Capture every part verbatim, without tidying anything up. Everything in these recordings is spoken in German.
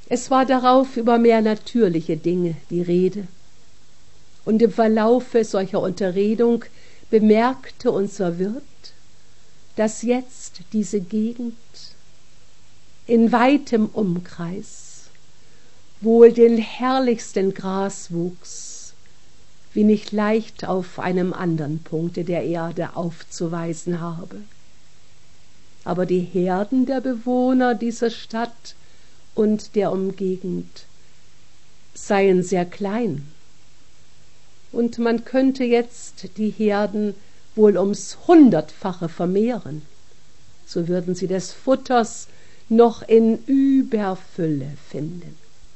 Es war darauf über mehr natürliche Dinge die Rede. Und im Verlaufe solcher Unterredung bemerkte unser Wirt, dass jetzt diese Gegend in weitem Umkreis wohl den herrlichsten Graswuchs wie nicht leicht auf einem anderen Punkte der Erde aufzuweisen habe. Aber die Herden der Bewohner dieser Stadt und der Umgegend seien sehr klein, und man könnte jetzt die Herden wohl ums Hundertfache vermehren, so würden sie des Futters noch in Überfülle finden.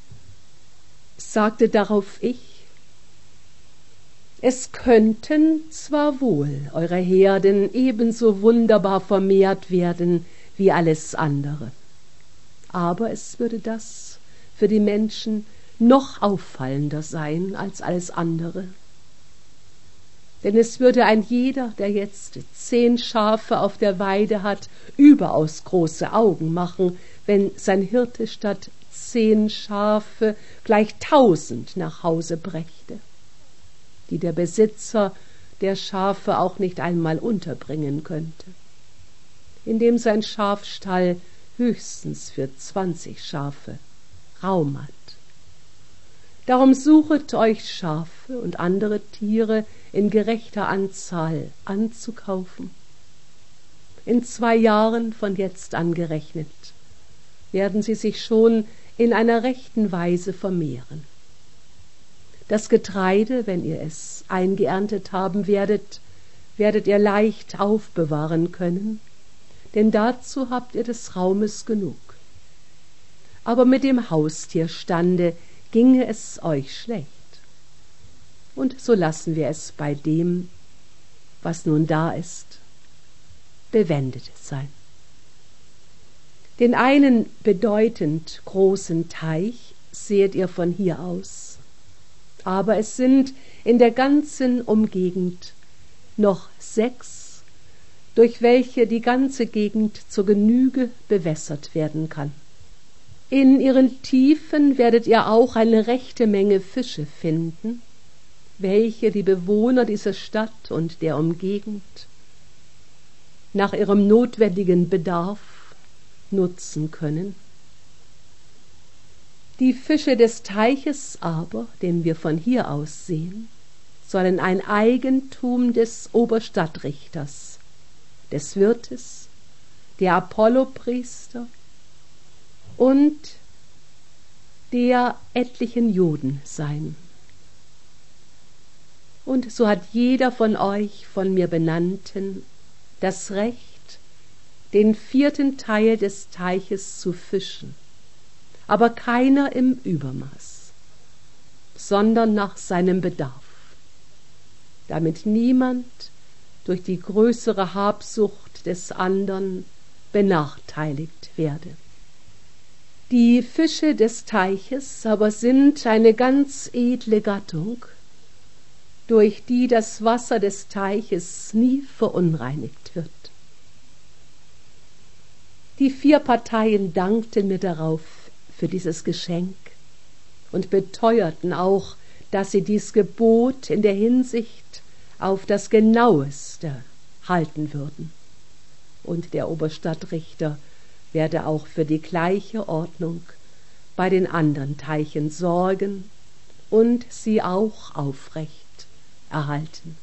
Sagte darauf ich: Es könnten zwar wohl eure Herden ebenso wunderbar vermehrt werden wie alles andere, aber es würde das für die Menschen noch auffallender sein als alles andere. Denn es würde ein jeder, der jetzt zehn Schafe auf der Weide hat, überaus große Augen machen, wenn sein Hirte statt zehn Schafe gleich tausend nach Hause brächte, die der Besitzer der Schafe auch nicht einmal unterbringen könnte, indem sein Schafstall höchstens für zwanzig Schafe Raum hat. Darum suchet euch Schafe und andere Tiere in gerechter Anzahl anzukaufen. In zwei Jahren von jetzt an gerechnet werden sie sich schon in einer rechten Weise vermehren. Das Getreide, wenn ihr es eingeerntet haben werdet, werdet ihr leicht aufbewahren können, denn dazu habt ihr des Raumes genug. Aber mit dem Haustierstande ginge es euch schlecht. Und so lassen wir es bei dem, was nun da ist, bewendet sein. Den einen bedeutend großen Teich seht ihr von hier aus, aber es sind in der ganzen Umgegend noch sechs, durch welche die ganze Gegend zur Genüge bewässert werden kann. In ihren Tiefen werdet ihr auch eine rechte Menge Fische finden, welche die Bewohner dieser Stadt und der Umgegend nach ihrem notwendigen Bedarf nutzen können. Die Fische des Teiches aber, den wir von hier aus sehen, sollen ein Eigentum des Oberstadtrichters, des Wirtes, der Apollopriester und der etlichen Juden sein. Und so hat jeder von euch von mir Benannten das Recht, den vierten Teil des Teiches zu fischen, aber keiner im Übermaß, sondern nach seinem Bedarf, damit niemand durch die größere Habsucht des andern benachteiligt werde. Die Fische des Teiches aber sind eine ganz edle Gattung, durch die das Wasser des Teiches nie verunreinigt wird. Die vier Parteien dankten mir darauf für dieses Geschenk und beteuerten auch, dass sie dies Gebot in der Hinsicht auf das Genaueste halten würden. Und der Oberstadtrichter werde auch für die gleiche Ordnung bei den anderen Teichen sorgen und sie auch aufrecht erhalten.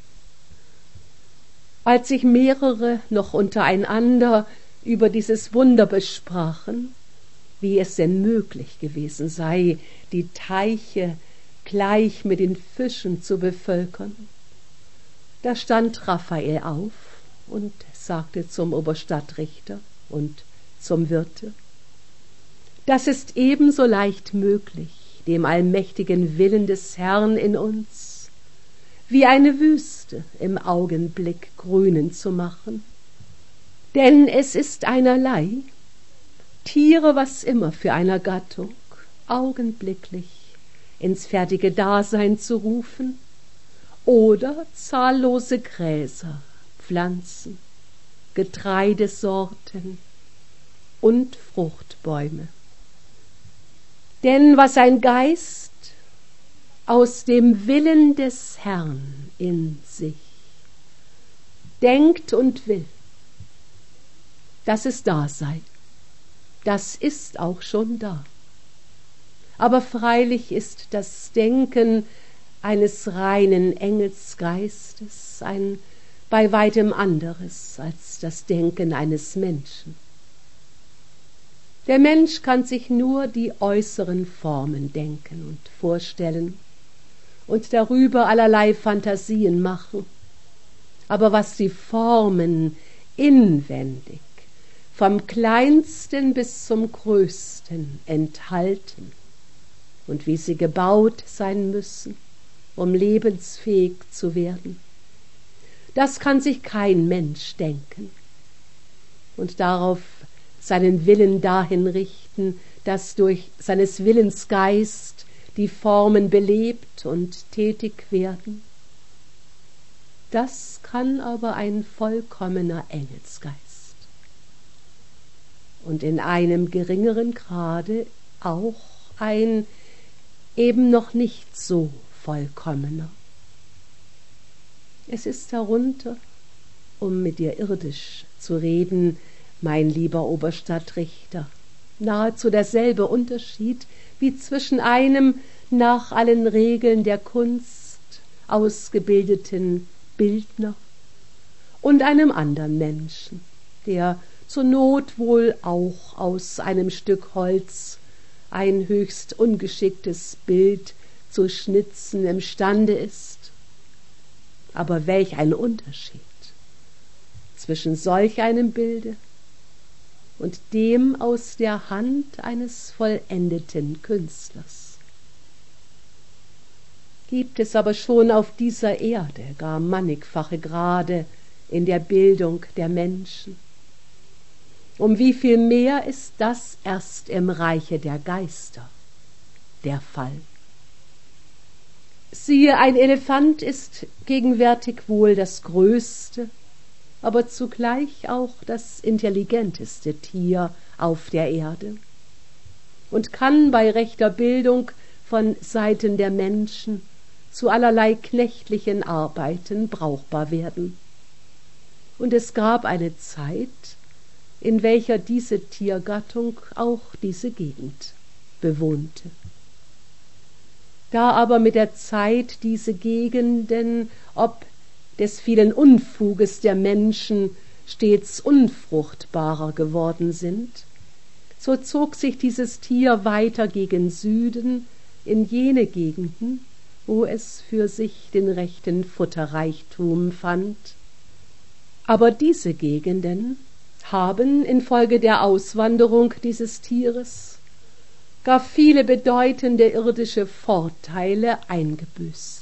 Als sich mehrere noch untereinander über dieses Wunder besprachen, wie es denn möglich gewesen sei, die Teiche gleich mit den Fischen zu bevölkern, da stand Raphael auf und sagte zum Oberstadtrichter und zum Wirte: Das ist ebenso leicht möglich, dem allmächtigen Willen des Herrn in uns, wie eine Wüste im Augenblick grünen zu machen. Denn es ist einerlei, Tiere, was immer für einer Gattung, augenblicklich ins fertige Dasein zu rufen, oder zahllose Gräser, Pflanzen, Getreidesorten und Fruchtbäume. Denn was ein Geist aus dem Willen des Herrn in sich denkt und will, dass es da sei, das ist auch schon da. Aber freilich ist das Denken eines reinen Engelsgeistes ein bei weitem anderes als das Denken eines Menschen. Der Mensch kann sich nur die äußeren Formen denken und vorstellen und darüber allerlei Phantasien machen. Aber was die Formen inwendig vom Kleinsten bis zum Größten enthalten und wie sie gebaut sein müssen, um lebensfähig zu werden, das kann sich kein Mensch denken und darauf seinen Willen dahin richten, dass durch seines Willens Geist die Formen belebt und tätig werden. Das kann aber ein vollkommener Engelsgeist und in einem geringeren Grade auch ein eben noch nicht so vollkommener. Es ist darunter, um mit dir irdisch zu reden, mein lieber Oberstadtrichter, nahezu derselbe Unterschied wie zwischen einem nach allen Regeln der Kunst ausgebildeten Bildner und einem andern Menschen, der zur Not wohl auch aus einem Stück Holz ein höchst ungeschicktes Bild zu schnitzen imstande ist. Aber welch ein Unterschied zwischen solch einem Bilde und dem aus der Hand eines vollendeten Künstlers. Gibt es aber schon auf dieser Erde gar mannigfache Grade in der Bildung der Menschen. Um wie viel mehr ist das erst im Reiche der Geister der Fall. Siehe, ein Elefant ist gegenwärtig wohl das größte, aber zugleich auch das intelligenteste Tier auf der Erde und kann bei rechter Bildung von Seiten der Menschen zu allerlei knechtlichen Arbeiten brauchbar werden. Und es gab eine Zeit, in welcher diese Tiergattung auch diese Gegend bewohnte. Da aber mit der Zeit diese Gegenden, ob des vielen Unfuges der Menschen, stets unfruchtbarer geworden sind, so zog sich dieses Tier weiter gegen Süden in jene Gegenden, wo es für sich den rechten Futterreichtum fand. Aber diese Gegenden haben infolge der Auswanderung dieses Tieres gar viele bedeutende irdische Vorteile eingebüßt.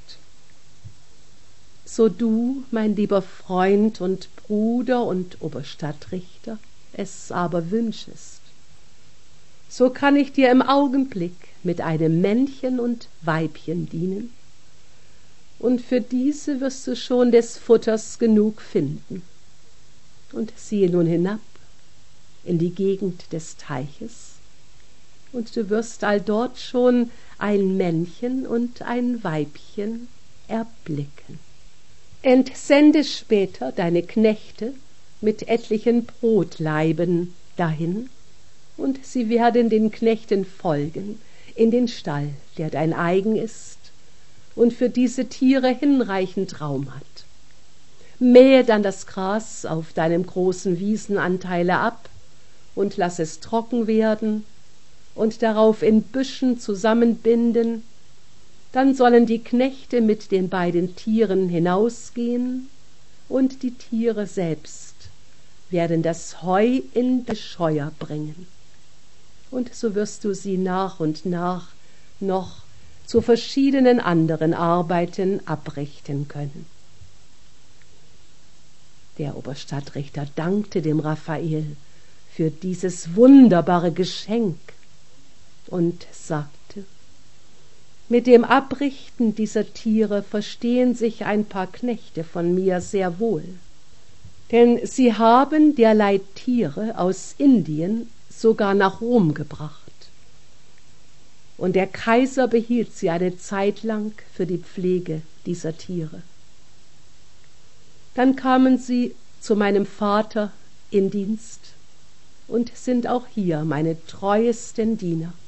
So du, mein lieber Freund und Bruder und Oberstadtrichter, es aber wünschest, so kann ich dir im Augenblick mit einem Männchen und Weibchen dienen, und für diese wirst du schon des Futters genug finden. Und siehe nun hinab in die Gegend des Teiches, und du wirst alldort schon ein Männchen und ein Weibchen erblicken. Entsende später deine Knechte mit etlichen Brotleiben dahin, und sie werden den Knechten folgen in den Stall, der dein eigen ist und für diese Tiere hinreichend Raum hat. Mähe dann das Gras auf deinem großen Wiesenanteile ab und lass es trocken werden und darauf in Büschen zusammenbinden. Dann sollen die Knechte mit den beiden Tieren hinausgehen, und die Tiere selbst werden das Heu in die Scheuer bringen. Und so wirst du sie nach und nach noch zu verschiedenen anderen Arbeiten abrichten können. Der Oberstadtrichter dankte dem Raphael für dieses wunderbare Geschenk und sagte: Mit dem Abrichten dieser Tiere verstehen sich ein paar Knechte von mir sehr wohl, denn sie haben derlei Tiere aus Indien sogar nach Rom gebracht. und der Kaiser behielt sie eine Zeit lang für die Pflege dieser Tiere. Dann kamen sie zu meinem Vater in Dienst und sind auch hier meine treuesten Diener.